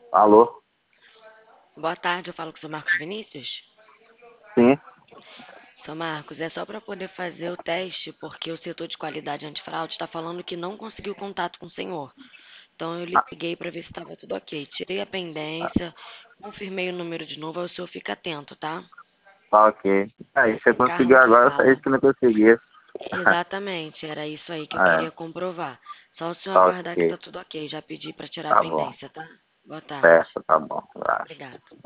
Alô? Boa tarde, eu falo com o seu Marcos Vinícius. Sim. Seu Marcos, é só para poder fazer o teste, porque o setor de qualidade antifraude está falando que não conseguiu contato com o senhor. Então eu Ah, liguei para ver se estava tudo ok. Tirei a pendência, confirmei o número de novo, aí o senhor fica atento, tá? tá ok. Aí, você Carro conseguiu que agora, foi fala. isso que eu não conseguia. Exatamente, era isso aí que eu É, queria comprovar. Só o senhor tá aguardar que tá ok. tudo ok. Já pedi para tirar a Tá bom. pendência, tá? Boa tarde. Certo, tá bom. Vai. Obrigado.